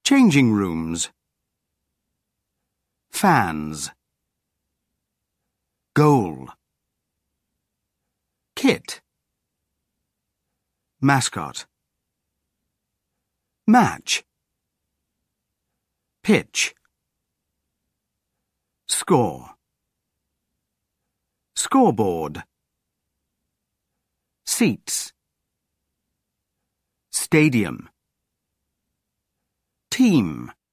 Changing rooms. Fans. Goal. Kit. Mascot. Match. Pitch. Score. Scoreboard. Seats. Stadium. Team.